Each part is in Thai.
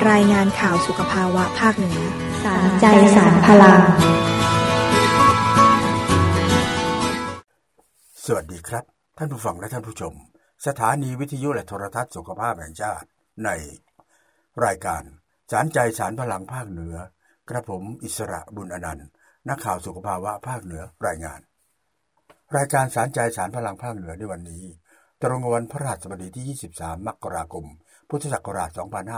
รายงานข่าวสุขภาวะภาคเหนือสารใจสารพลังสวัสดีครับท่านผู้ฟังและท่านผู้ชมสถานีวิทยุและโทรทัศน์สุขภาพแห่งชาติในรายการสารใจสารพลังภาคเหนือกระผมอิสระบุญอนันต์นักข่าวสุขภาวะภาคเหนือรายงานรายการสารใจสารพลังภาคเหนือในวันนี้ตรงกับวันพฤหัสบดีที่23มกราคมพุทธศักราช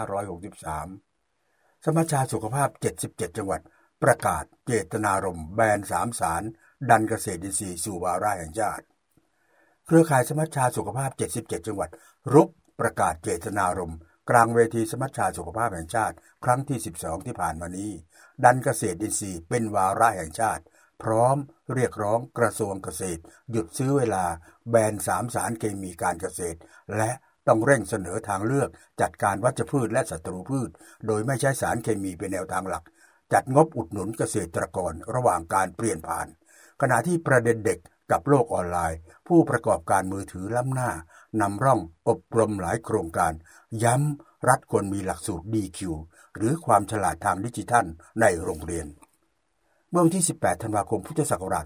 2563สมัชชาสุขภาพ77จังหวัดประกาศเจตนารมณ์แบน3สารดันเกษตรอินทรีย์สู่วาระแห่งชาติเครือข่ายสมัชชาสุขภาพ77จังหวัดรุกประกาศเจตนารมณ์กลางเวทีสมัชชาสุขภาพแห่งชาติครั้งที่12ที่ผ่านมานี้ดันเกษตรอินทรีย์เป็นวาระแห่งชาติพร้อมเรียกร้องกระทรวงเกษตรหยุดซื้อเวลาแบน3สารเคมีการเกษตรและต้องเร่งเสนอทางเลือกจัดการวัชพืชและศัตรูพืชโดยไม่ใช้สารเคมีเป็นแนวทางหลักจัดงบอุดหนุนเกษตรกรระหว่างการเปลี่ยนผ่านขณะที่ประเด็นเด็กกับโลกออนไลน์ผู้ประกอบการมือถือล้ำหน้านำร่องอบรมหลายโครงการย้ำรัฐควรมีหลักสูตร DQ หรือความฉลาดทางดิจิทัลในโรงเรียนเมื่อวันที่18ธันวาคมพุทธศักราช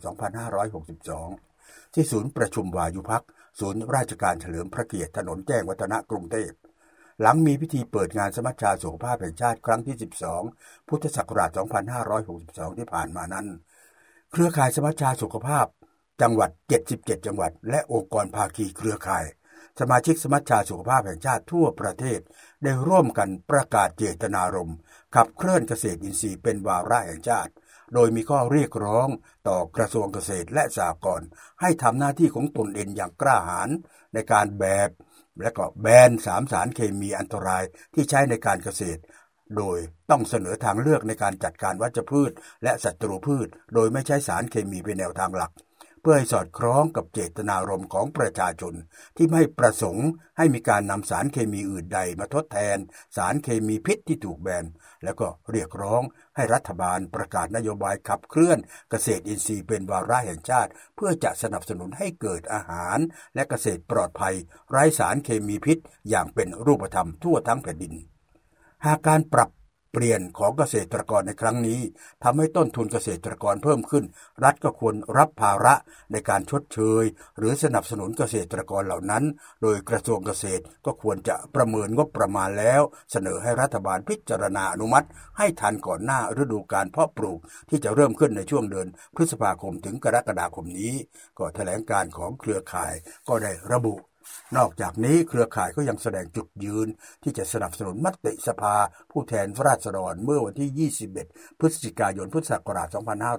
2562ที่ศูนย์ประชุมวายุพักศูนย์ราชการเฉลิมพระเกียรติถนนแจ้งวัฒนะกรุงเทพหลังมีพิธีเปิดงานสมัชชาสุขภาพแห่งชาติครั้งที่12พุทธศักราช2562ที่ผ่านมานั้นเครือข่ายสมัชชาสุขภาพจังหวัด77จังหวัดและองค์กรภาคีเครือข่ายสมาชิกสมัชชาสุขภาพแห่งชาติทั่วประเทศได้ร่วมกันประกาศเจตนารมณ์ขับเคลื่อนเกษตรอินทรีย์เป็นวาระแห่งชาติโดยมีข้อเรียกร้องต่อกระทรวงเกษตรและสหกรณ์ให้ทำหน้าที่ของตนเองอย่างกล้าหาญในการและก็แบน3สารเคมีอันตรายที่ใช้ในการเกษตรโดยต้องเสนอทางเลือกในการจัดการวัชพืชและศัตรูพืชโดยไม่ใช้สารเคมีเป็นแนวทางหลักเพื่อให้สอดคล้องกับเจตนารมณ์ของประชาชนที่ไม่ประสงค์ให้มีการนำสารเคมีอื่นใดมาทดแทนสารเคมีพิษที่ถูกแบนแล้วก็เรียกร้องให้รัฐบาลประกาศนโยบายขับเคลื่อนเกษตรอินทรีย์เป็นวาระแห่งชาติเพื่อจะสนับสนุนให้เกิดอาหารและเกษตรปลอดภัยไร้สารเคมีพิษอย่างเป็นรูปธรรมทั่วทั้งแผ่นดินหากการปรับเปลี่ยนของเกษตรกรในครั้งนี้ทำให้ต้นทุนเกษตรกรเพิ่มขึ้นรัฐก็ควรรับภาระในการชดเชยหรือสนับสนุนเกษตรกรเหล่านั้นโดยกระทรวงเกษตรก็ควรจะประเมินงบประมาณแล้วเสนอให้รัฐบาลพิจารณาอนุมัติให้ทันก่อนหน้าฤดูกาลเพาะปลูกที่จะเริ่มขึ้นในช่วงเดือนพฤษภาคมถึงกรกฎาคมนี้ก็แถลงการของเครือข่ายก็ได้ระบุนอกจากนี้เครือข่ายก็ยังแสดงจุดยืนที่จะสนับสนุนมติสภาผู้แทนราษฎรเมื่อวันที่21พฤศจิกายนพุทธศักราช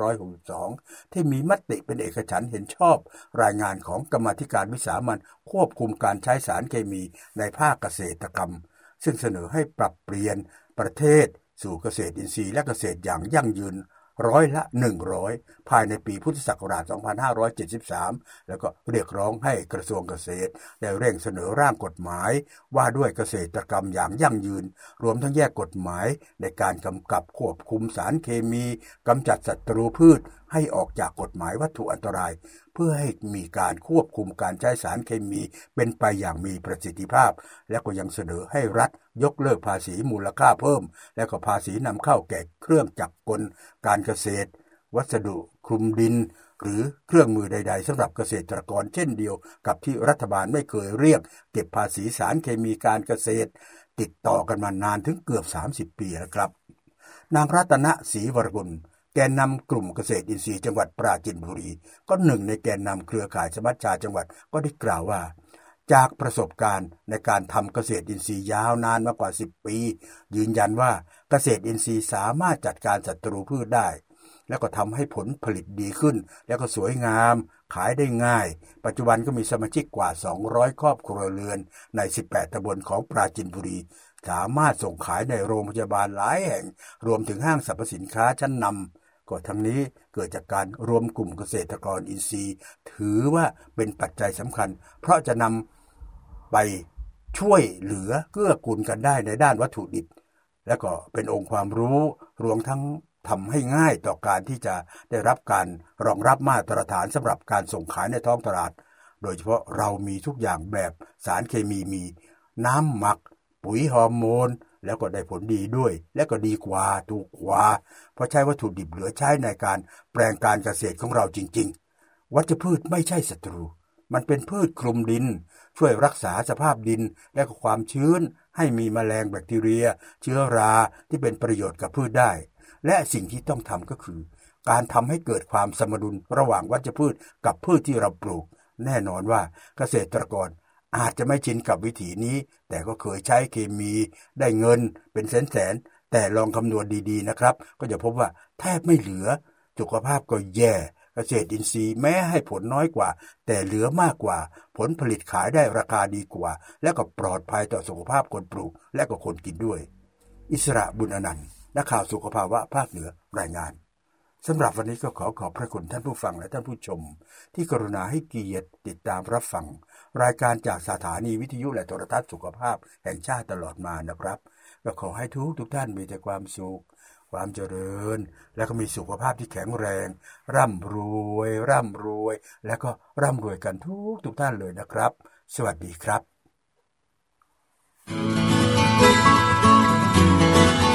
2562ที่มีมติเป็นเอกฉันท์เห็นชอบรายงานของกรรมาธิการวิสามัญควบคุมการใช้สารเคมีในภาคเกษตรกรรมซึ่งเสนอให้ปรับเปลี่ยนประเทศสู่เกษตรอินทรีย์และเกษตรอย่างยั่งยืน100%ภายในปีพุทธศักราช2573แล้วก็เรียกร้องให้กระทรวงเกษตรได้เร่งเสนอร่างกฎหมายว่าด้วยเกษตรกรรมอย่างยั่งยืนรวมทั้งแยกกฎหมายในการกำกับควบคุมสารเคมีกำจัดศัตรูพืชให้ออกจากกฎหมายวัตถุอันตรายเพื่อให้มีการควบคุมการใช้สารเคมีเป็นไปอย่างมีประสิทธิภาพและก็ยังเสนอให้รัฐยกเลิกภาษีมูลค่าเพิ่มและก็ภาษีนำเข้าแก่เครื่องจักรกลการเกษตรวัสดุคลุมดินหรือเครื่องมือใดๆสำหรับเกษตรกรเช่นเดียวกับที่รัฐบาลไม่เคยเรียกเก็บภาษีสารเคมีการเกษตรติดต่อกันมานานถึงเกือบ30ปีแล้วครับนางรัตนศรีวรกุลแกนนำกลุ่มเกษตรอินทรีย์จังหวัดปราจีนบุรีก็หนึ่งในแกนนำเครือข่ายสมัชชาจังหวัดก็ได้กล่าวว่าจากประสบการณ์ในการทำเกษตรอินทรีย์ยาวนานมากว่า10ปียืนยันว่าเกษตรอินทรีย์สามารถจัดการศัตรูพืชได้แล้วก็ทำให้ผลผลิตดีขึ้นแล้วก็สวยงามขายได้ง่ายปัจจุบันก็มีสมาชิกกว่า200ครอบครัวเรือนใน18ตำบลของปราจีนบุรีสามารถส่งขายในโรงพยาบาลหลายแห่งรวมถึงห้างสรรพสินค้าชั้นนำก็ทั้งนี้เกิดจากการรวมกลุ่มเกษตรกรอินทรีย์ถือว่าเป็นปัจจัยสำคัญเพราะจะนำไปช่วยเหลือเกื้อกูลกันได้ในด้านวัตถุดิบและก็เป็นองค์ความรู้รวมทั้งทำให้ง่ายต่อการที่จะได้รับการรองรับมาตรฐานสำหรับการส่งขายในท้องตลาดโดยเฉพาะเรามีทุกอย่างแบบสารเคมีมีน้ำหมักปุ๋ยฮอร์โมนแล้วก็ได้ผลดีด้วยและก็ดีกว่าถูกกว่าเพราะใช้วัตถุดิบเหลือใช้ในการแปลงการเกษตรของเราจริงๆวัชพืชไม่ใช่ศัตรูมันเป็นพืชคลุมดินช่วยรักษาสภาพดินและก็ความชื้นให้มีแมลงแบคทีเรียเชื้อราที่เป็นประโยชน์กับพืชได้และสิ่งที่ต้องทำก็คือการทำให้เกิดความสมดุลระหว่างวัชพืชกับพืชที่เราปลูกแน่นอนว่าเกษตรกรอาจจะไม่ชินกับวิถีนี้แต่ก็เคยใช้เคมีได้เงินเป็นแสนๆแต่ลองคำนวณดีๆนะครับก็จะพบว่าแทบไม่เหลือสุขภาพก็แย่เกษตรอินทรีย์แม้ให้ผลน้อยกว่าแต่เหลือมากกว่าผลผลิตขายได้ราคาดีกว่าและก็ปลอดภัยต่อสุขภาพคนปลูกและก็คนกินด้วยอิสระบุญอนันต์นักข่าวสุขภาวะภาคเหนือรายงานสำหรับวันนี้ก็ขอบพระคุณท่านผู้ฟังและท่านผู้ชมที่กรุณาให้เกียรติติดตามรับฟังรายการจากสถานีวิทยุและโทรทัศน์สุขภาพแห่งชาติตลอดมานะครับก็ขอให้ทุกท่านมีแต่ความสุขความเจริญและก็มีสุขภาพที่แข็งแรงร่ำรวยและก็ร่ำรวยกันทุกท่านเลยนะครับสวัสดีครับ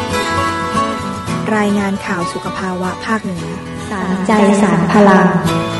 รายงานข่าวสุขภาวะภาคเหนือสารใจสารพลัง